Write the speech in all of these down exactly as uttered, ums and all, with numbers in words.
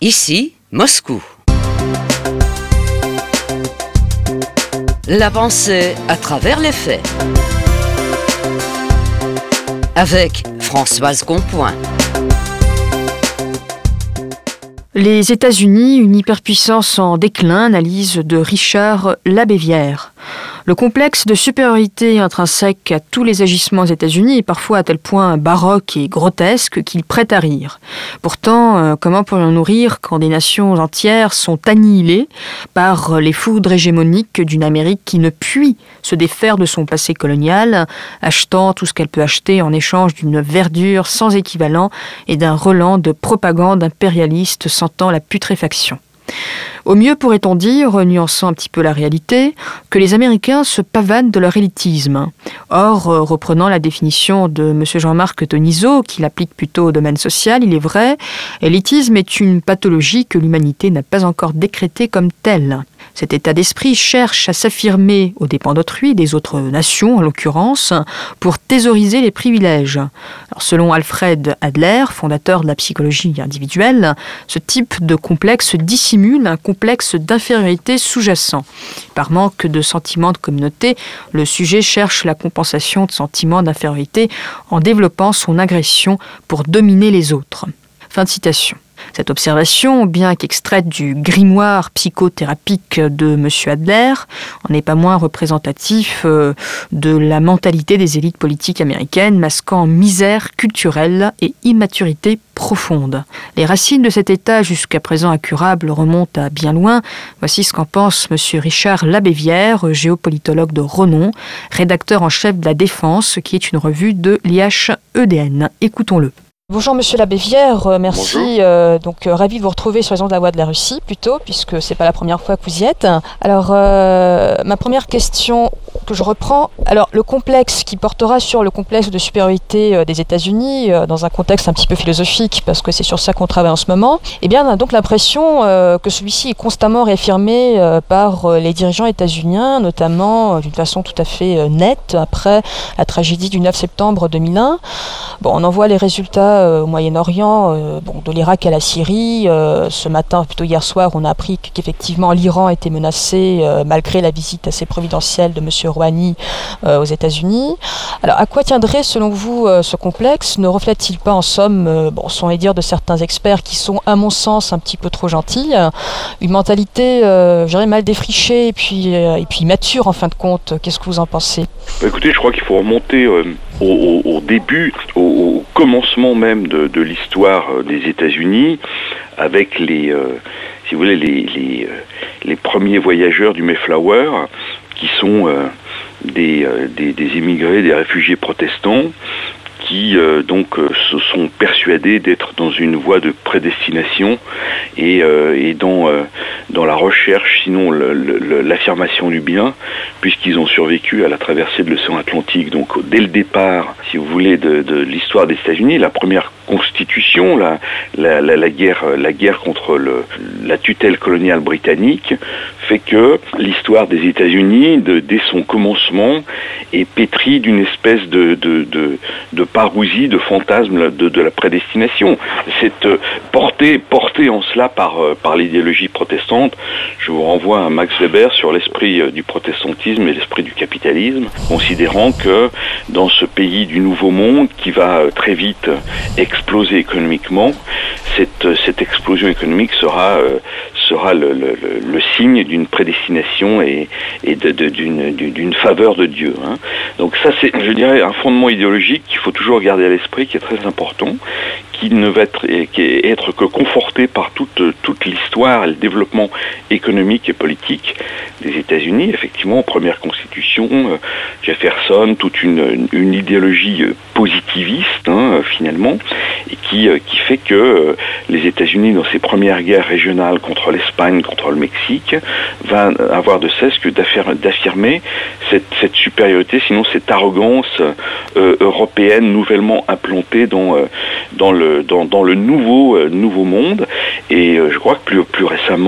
Ici, Moscou. La pensée à travers les faits. Avec Françoise Compoint. Les États-Unis, une hyperpuissance en déclin, analyse de Richard Labévière. Le complexe de supériorité intrinsèque à tous les agissements des États-Unis est parfois à tel point baroque et grotesque qu'il prête à rire. Pourtant, euh, comment pourrions-nous rire quand des nations entières sont annihilées par les foudres hégémoniques d'une Amérique qui ne puis se défaire de son passé colonial, achetant tout ce qu'elle peut acheter en échange d'une verdure sans équivalent et d'un relent de propagande impérialiste sentant la putréfaction. Au mieux pourrait-on dire, nuançant un petit peu la réalité, que les Américains se pavanent de leur élitisme. Or, reprenant la définition de M. Jean-Marc Tonizeau, qui l'applique plutôt au domaine social, il est vrai, l'élitisme est une pathologie que l'humanité n'a pas encore décrétée comme telle. Cet état d'esprit cherche à s'affirmer aux dépens d'autrui, des autres nations en l'occurrence, pour thésauriser les privilèges. Alors, selon Alfred Adler, fondateur de la psychologie individuelle, ce type de complexe dissimule un complexe d'infériorité sous-jacent. Par manque de sentiment de communauté, le sujet cherche la compensation de sentiments d'infériorité en développant son agression pour dominer les autres. Fin de citation. Cette observation, bien qu'extraite du grimoire psychothérapique de M. Adler, n'est pas moins représentatif de la mentalité des élites politiques américaines, masquant misère culturelle et immaturité profonde. Les racines de cet état, jusqu'à présent incurable, remontent à bien loin. Voici ce qu'en pense M. Richard Labévière, géopolitologue de renom, rédacteur en chef de La Défense, qui est une revue de l'I H E D N. Écoutons-le. Bonjour Monsieur Labévière, euh, merci. Euh, donc euh, ravi de vous retrouver sur les ondes de la Voix de la Russie, plutôt, puisque c'est pas la première fois que vous y êtes. Alors euh, ma première question que je reprends, alors le complexe qui portera sur le complexe de supériorité euh, des États-Unis euh, dans un contexte un petit peu philosophique, parce que c'est sur ça qu'on travaille en ce moment. Eh bien, on a donc l'impression euh, que celui-ci est constamment réaffirmé euh, par euh, les dirigeants états-uniens, notamment euh, d'une façon tout à fait euh, nette après la tragédie du neuf septembre deux mille un. Bon, on en voit les résultats au Moyen-Orient, euh, bon, de l'Irak à la Syrie. Euh, ce matin, plutôt hier soir, on a appris qu'effectivement l'Iran était menacé euh, malgré la visite assez providentielle de M. Rouhani euh, aux États-Unis. Alors, à quoi tiendrait, selon vous, euh, ce complexe? Ne reflète-t-il pas, en somme, euh, bon, sans les dire de certains experts qui sont, à mon sens, un petit peu trop gentils, une mentalité, euh, je dirais, mal défrichée et puis, euh, et puis mature, en fin de compte? Qu'est-ce que vous en pensez? Bah, écoutez, je crois qu'il faut remonter euh, au, au, au début, au, au commencement même de, de l'histoire des États-Unis, avec les, euh, si vous voulez, les, les, euh, les premiers voyageurs du Mayflower, qui sont euh, des, euh, des, des immigrés, des réfugiés protestants, qui euh, donc euh, se sont persuadés d'être dans une voie de prédestination et, euh, et dans, euh, dans la recherche, sinon le, le, l'affirmation du bien, puisqu'ils ont survécu à la traversée de l'océan Atlantique. Donc dès le départ, si vous voulez, de, de l'histoire des États-Unis, la première constitution, la, la, la, la, guerre, la guerre contre le, la tutelle coloniale britannique, fait que l'histoire des États-Unis, de, dès son commencement, est pétrie d'une espèce de, de, de, de parousie, de fantasme de, de la prédestination. C'est euh, porté, porté en cela par, euh, par l'idéologie protestante. Je vous renvoie à Max Weber sur l'esprit euh, du protestantisme et l'esprit du capitalisme, considérant que dans ce pays du Nouveau Monde, qui va euh, très vite euh, exploser économiquement, cette, euh, cette explosion économique sera, euh, sera le, le, le, le signe d'une prédestination et, et de, de, d'une, d'une faveur de Dieu. Hein. Donc ça, c'est, je dirais, un fondement idéologique qu'il faut toujours garder à l'esprit, qui est très important, qui ne va être, qui est être que conforté par toute, toute l'histoire et le développement économique et politique des États-Unis. Effectivement, première constitution, euh, Jefferson, toute une, une idéologie positiviste, hein, finalement, et qui, euh, qui fait que euh, les États-Unis, dans ces premières guerres régionales contre l'Espagne, contre le Mexique, va avoir de cesse que d'affirmer cette, cette supériorité, sinon cette arrogance euh, européenne nouvellement implantée dans, euh, dans, le, dans, dans le nouveau, euh, nouveau monde. Et euh, je crois que plus, plus récemment,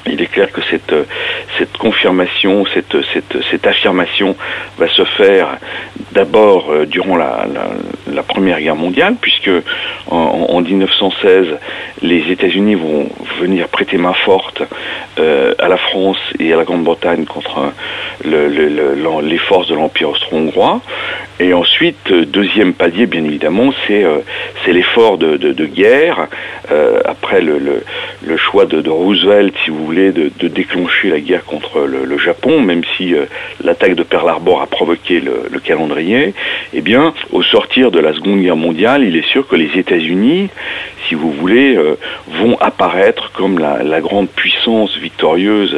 il est clair que cette, cette confirmation, cette, cette, cette affirmation va se faire d'abord euh, durant la, la, la Première Guerre mondiale, puisque en, en dix-neuf cent seize, les États-Unis vont venir prêter main forte euh, à la France et à la Grande-Bretagne contre le, le, le, les forces de l'Empire austro-hongrois. Et ensuite, deuxième palier, bien évidemment, c'est euh, c'est l'effort de, de, de guerre, euh, après le, le, le choix de, de Roosevelt, si vous voulez, de, de déclencher la guerre contre le, le Japon, même si euh, l'attaque de Pearl Harbor a provoqué le, le calendrier. Eh bien, au sortir de la Seconde Guerre mondiale, il est sûr que les États-Unis, si vous voulez, euh, vont apparaître comme la, la grande puissance victorieuse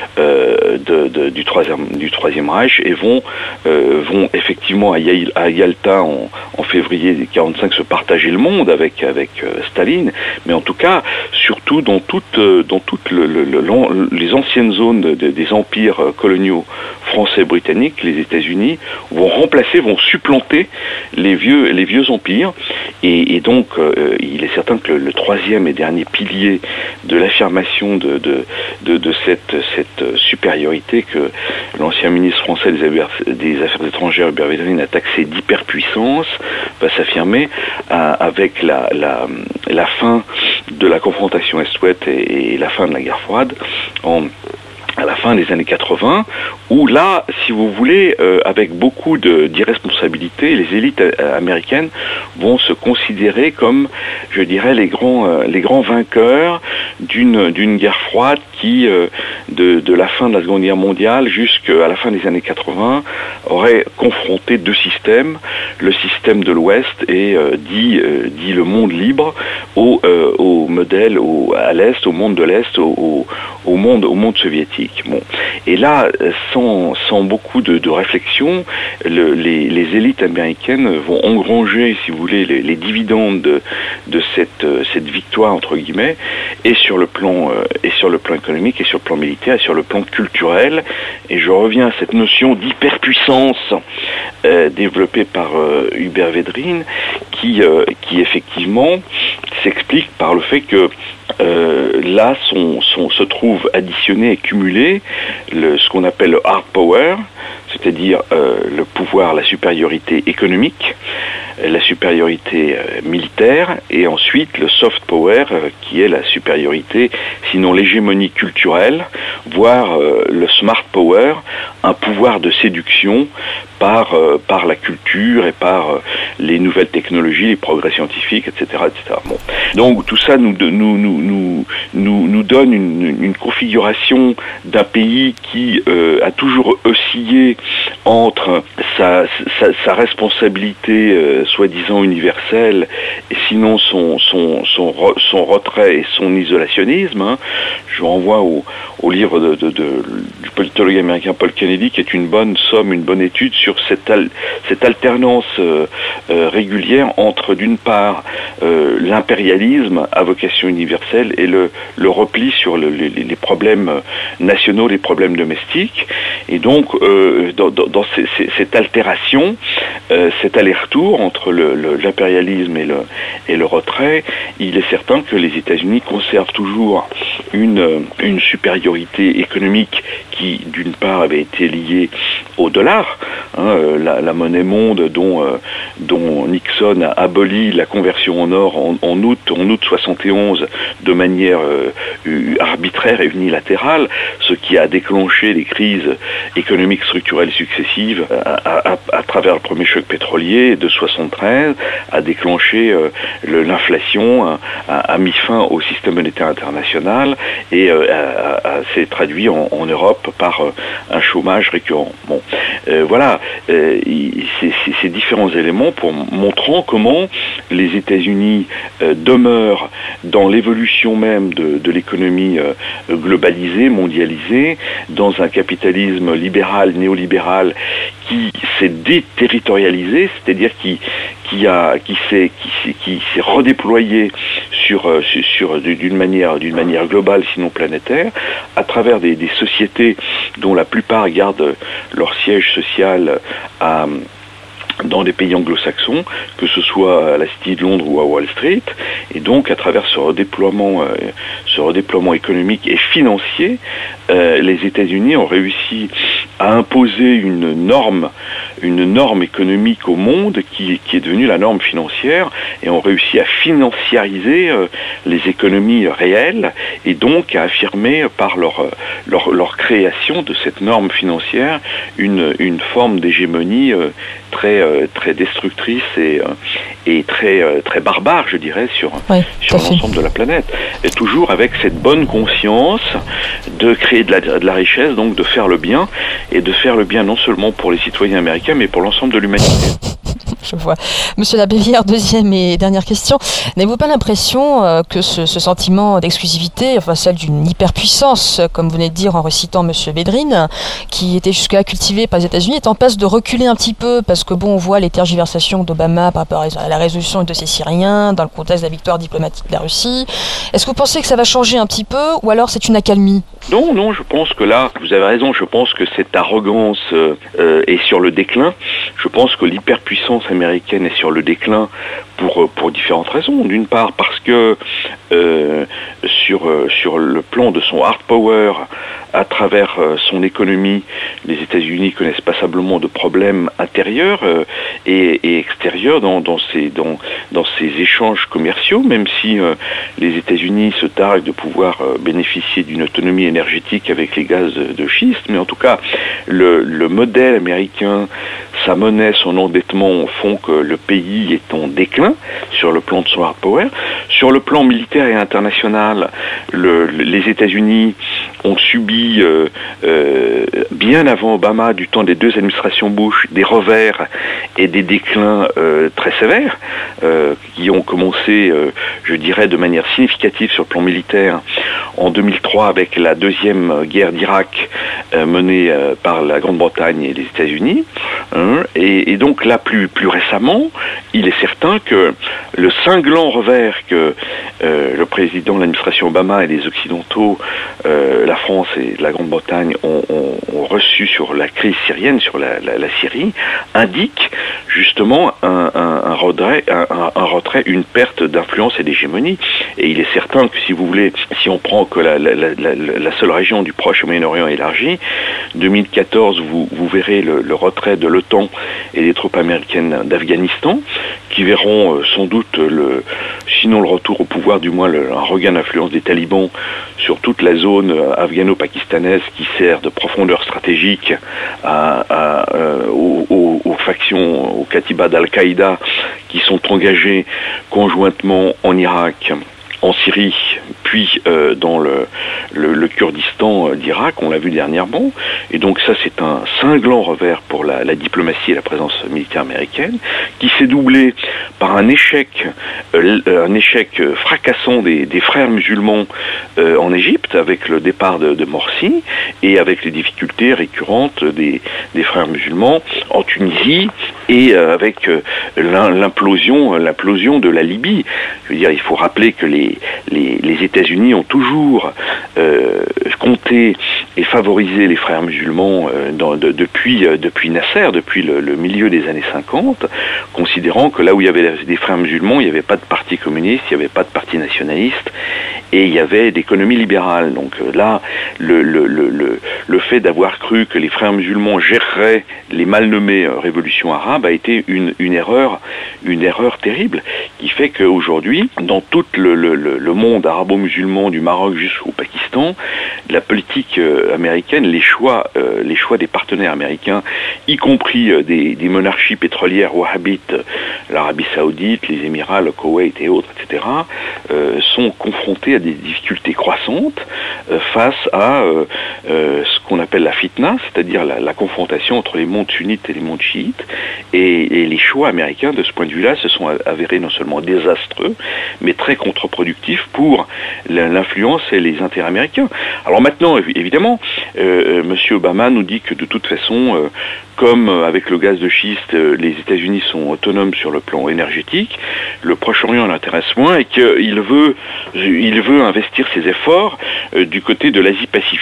euh, de, de, du, troisième, du Troisième Reich, et vont, euh, vont effectivement à à Yalta en, en février quarante-cinq se partager le monde avec avec euh, Staline, mais en tout cas surtout dans toutes euh, dans toutes le, le, le, les anciennes zones de, de, des empires coloniaux français et britanniques, les États-Unis vont remplacer, vont supplanter les vieux les vieux empires, et, et donc euh, il est certain que le, le troisième et dernier pilier de l'affirmation de de, de de cette cette supériorité que l'ancien ministre français des Affaires, des Affaires étrangères Hubert Védrine a taxé d'hyperpuissance va s'affirmer euh, avec la, la, la fin de la confrontation Est-Ouest et, et la fin de la guerre froide en à la fin des années quatre-vingts, où là, si vous voulez, euh, avec beaucoup de, d'irresponsabilité, les élites euh, américaines vont se considérer comme, je dirais, les grands, euh, les grands vainqueurs d'une, d'une guerre froide qui, euh, de, de la fin de la Seconde Guerre mondiale jusqu'à la fin des années quatre-vingts, aurait confronté deux systèmes, le système de l'Ouest et euh, dit, euh, dit le monde libre au, euh, au modèle au, à l'Est, au monde de l'Est, au, au, au monde, au monde soviétique. Bon. Et là, sans, sans beaucoup de, de réflexion, le, les, les élites américaines vont engranger, si vous voulez, les, les dividendes de, de cette, cette victoire, entre guillemets, et sur le plan, euh, et sur le plan économique, et sur le plan militaire, et sur le plan culturel. Et je reviens à cette notion d'hyperpuissance euh, développée par euh, Hubert Védrine, qui, euh, qui effectivement s'explique par le fait que Euh, là sont, sont, se trouve additionné et cumulé le, ce qu'on appelle le hard power, c'est-à-dire euh, le pouvoir, la supériorité économique, la supériorité euh, militaire, et ensuite le soft power euh, qui est la supériorité, sinon l'hégémonie culturelle, voire euh, le smart power, un pouvoir de séduction par, euh, par la culture et par euh, les nouvelles technologies, les progrès scientifiques, et cetera, et cetera. Bon. Donc tout ça nous, nous, nous, nous, nous, nous donne une, une configuration d'un pays qui euh, a toujours oscillé entre sa, sa, sa responsabilité euh, soi-disant universelle, et sinon son, son, son, re, son retrait et son isolationnisme. Hein. Je renvoie au, au livre de, de, de, du politologue américain Paul Kennedy, qui est une bonne somme, une bonne étude sur cette, al, cette alternance euh, euh, régulière entre, d'une part, euh, l'impérialisme à vocation universelle et le, le repli sur le, les, les problèmes nationaux, les problèmes domestiques. Et donc, euh, dans, dans, dans ces, ces, cette altération, euh, cet aller-retour entre le, le, l'impérialisme et le, et le retrait, il est certain que les États-Unis conservent toujours une, une supériorité économique qui, d'une part, avait été liée au dollar, hein, la, la monnaie monde dont, euh, dont Nixon a aboli la conversion en or en, en août, en août soixante et onze de manière euh, arbitraire et unilatérale, ce qui a déclenché les crises économiques structurelles successives à, à, à travers le premier choc pétrolier de soixante-treize, a déclenché euh, le, l'inflation, a, a, a mis fin au système monétaire international et euh, a, a, s'est traduit en, en Europe par euh, un chômage récurrent. Bon, euh, voilà, euh, c'est, c'est, ces différents éléments pour montrant comment les États-Unis euh, demeurent dans l'évolution même de, de l'économie euh, globalisée, mondialisée, dans un capitalisme libéral, néolibéral qui s'est déterritorialisé, c'est-à-dire qui qui a qui s'est qui, qui s'est redéployé sur sur, sur d'une manière d'une manière globale, sinon planétaire, à travers des, des sociétés dont la plupart gardent leur siège social à dans des pays anglo-saxons, que ce soit à la City de Londres ou à Wall Street, et donc à travers ce redéploiement, euh, ce redéploiement économique et financier, euh, les États-Unis ont réussi à imposer une norme, une norme économique au monde qui, qui est devenue la norme financière, et ont réussi à financiariser euh, les économies réelles, et donc à affirmer par leur, leur, leur création de cette norme financière une, une forme d'hégémonie euh, très euh, très destructrice et euh, et très euh, très barbare, je dirais, sur oui, sur l'ensemble de la planète. Et toujours avec cette bonne conscience de créer de la de la richesse, donc de faire le bien, et de faire le bien non seulement pour les citoyens américains, mais pour l'ensemble de l'humanité. Je vois. Monsieur Labévière, deuxième et dernière question. N'avez-vous pas l'impression euh, que ce, ce sentiment d'exclusivité, enfin celle d'une hyperpuissance, comme vous venez de dire en récitant Monsieur Bédrine, qui était jusque-là cultivée par les États-Unis, est en passe de reculer un petit peu, parce que bon, on voit les tergiversations d'Obama par rapport à la résolution du dossier syrien, dans le contexte de la victoire diplomatique de la Russie. Est-ce que vous pensez que ça va changer un petit peu, ou alors c'est une accalmie? Non, non, je pense que là, vous avez raison, je pense que cette arrogance euh, euh, est sur le déclin. Je pense que l'hyperpuissance américaine est sur le déclin pour, pour différentes raisons. D'une part parce que euh, sur, sur le plan de son hard power, à travers son économie, les États-Unis connaissent passablement de problèmes intérieurs euh, et, et extérieurs dans, dans, ces, dans, dans ces échanges commerciaux, même si euh, les États-Unis se targuent de pouvoir euh, bénéficier d'une autonomie énergétique avec les gaz de, de schiste, mais en tout cas, le, le modèle américain, sa monnaie, son endettement font que le pays est en déclin sur le plan de son hard power. Sur le plan militaire et international, le, les États-Unis ont subi euh, euh, bien avant Obama, du temps des deux administrations Bush, des revers et des déclins euh, très sévères euh, qui ont commencé, euh, je dirais, de manière significative sur le plan militaire en deux mille trois avec la deuxième guerre d'Irak euh, menée euh, par la Grande-Bretagne et les États-Unis. Hein, et, et donc là, plus, plus récemment, il est certain que le cinglant revers que euh, le président de l'administration Obama et les Occidentaux, euh, la France et la Grande-Bretagne ont, ont, ont reçu sur la crise syrienne, sur la, la, la Syrie, indique justement un, un, un, retrait, un, un retrait, une perte d'influence et d'hégémonie. Et il est certain que si vous voulez, si on prend que la, la, la, la seule région du Proche et Moyen-Orient élargie, deux mille quatorze, vous, vous verrez le, le retrait de l'OTAN et des troupes américaines d'Afghanistan, qui verront euh, sans doute, le, sinon le retour au pouvoir, du moins le, un regain d'influence des talibans sur toute la zone euh, afghano-pakistanaise qui sert de profondeur stratégique à, à, euh, aux, aux, aux factions, aux katibas d'Al-Qaïda qui sont engagés conjointement en Irak, en Syrie, puis euh, dans le, le, le Kurdistan euh, d'Irak, on l'a vu dernièrement. Et donc ça, c'est un cinglant revers pour la, la diplomatie et la présence militaire américaine, qui s'est doublé par un échec, euh, un échec fracassant des, des frères musulmans euh, en Égypte, avec le départ de, de Morsi, et avec les difficultés récurrentes des, des frères musulmans en Tunisie, et euh, avec euh, l'implosion, l'implosion de la Libye. Je veux dire, il faut rappeler que les Les, les États-Unis ont toujours euh, compté et favorisé les frères musulmans euh, dans, de, depuis, euh, depuis Nasser, depuis le, le milieu des années cinquante, considérant que là où il y avait des frères musulmans, il n'y avait pas de parti communiste, il n'y avait pas de parti nationaliste, et il y avait d'économie libérale. Donc euh, là, le, le, le, le, le fait d'avoir cru que les frères musulmans géreraient les mal nommées euh, révolutions arabes a été une, une erreur, une erreur terrible, qui fait qu'aujourd'hui, dans tout le, le, le monde arabo-musulman, du Maroc jusqu'au Pakistan, la politique euh, américaine, les choix, euh, les choix des partenaires américains, y compris euh, des, des monarchies pétrolières wahhabites, l'Arabie Saoudite, les Émirats, le Koweït et autres, et cetera, euh, sont confrontés à des difficultés croissantes euh, face à euh, euh, ce qu'on appelle la fitna, c'est-à-dire la, la confrontation entre les mondes sunnites et les mondes chiites. Et, et les choix américains, de ce point de vue-là, se sont avérés non seulement désastreux, mais très contre-productifs pour l'influence et les intérêts américains. Alors maintenant, évidemment, euh, M. Obama nous dit que de toute façon, euh, comme avec le gaz de schiste, euh, les États-Unis sont autonomes sur le plan énergétique, le Proche-Orient l'intéresse moins et qu'il veut, il veut investir ses efforts euh, du côté de l'Asie-Pacifique, et cetera.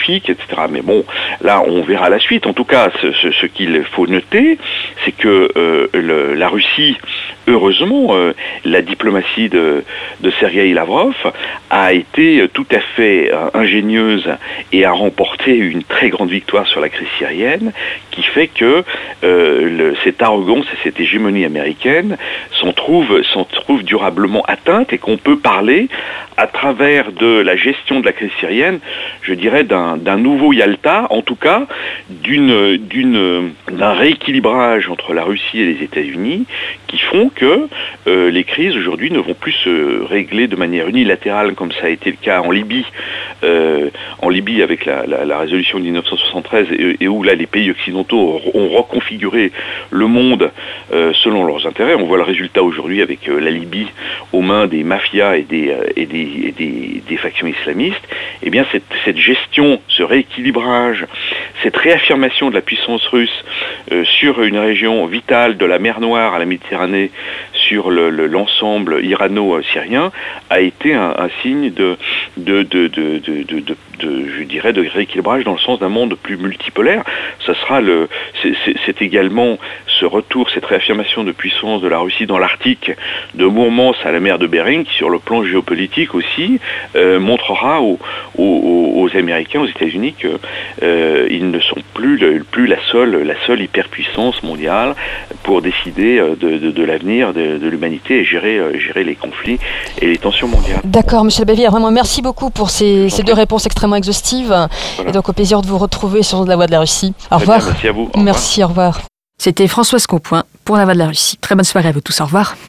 cetera. Mais bon, là, on verra la suite. En tout cas, ce, ce, ce qu'il faut noter, c'est que euh, le, la Russie, heureusement, euh, la diplomatie de, de Sergueï Lavrov a été tout à fait euh, ingénieuse et a remporté une très grande victoire sur la crise syrienne, qui fait que euh, le, cette arrogance et cette hégémonie américaine s'en trouve, s'en trouve durablement atteinte, et qu'on peut parler, à travers de la gestion de la crise syrienne, je dirais d'un, d'un nouveau Yalta, en tout cas d'une, d'une, d'un rééquilibrage entre la Russie et les États-Unis, qui font que euh, les crises aujourd'hui ne vont plus se régler de manière unilatérale comme ça a été le cas en Libye, euh, en Libye avec la, la, la résolution de dix-neuf cent soixante-treize, et, et où là les pays occidentaux ont reconfiguré le monde euh, selon leurs intérêts. On voit le résultat aujourd'hui avec euh, la Libye aux mains des mafias et des, euh, et des, et des, des factions islamistes. Eh bien cette, cette gestion, ce rééquilibrage, cette réaffirmation de la puissance russe euh, sur une région vitale de la mer Noire à la Méditerranée, sur le, le, l'ensemble irano-syrien, a été un, un signe de, de, de, de, de, de, de, de, je dirais, de rééquilibrage dans le sens d'un monde plus multipolaire. Ça sera le, c'est, c'est, c'est également ce retour, cette réaffirmation de puissance de la Russie dans l'Arctique, de Mourmansk à la mer de Bering, qui sur le plan géopolitique aussi euh, montrera aux, aux, aux Américains, aux États-Unis, qu'ils euh, ne sont plus, le, plus la seule, la seule hyperpuissance mondiale pour décider de, de, de l'avenir de, de l'humanité et gérer, euh, gérer les conflits et les tensions mondiales. D'accord, Monsieur Labévière, vraiment merci beaucoup pour ces, ces deux réponses extrêmement exhaustives. Voilà. Et donc au plaisir de vous retrouver sur La Voix de la Russie. Au Très revoir. Bien, merci à vous. Au merci, revoir. Au revoir. C'était Françoise Compoint pour La Voix de la Russie. Très bonne soirée à vous tous, au revoir.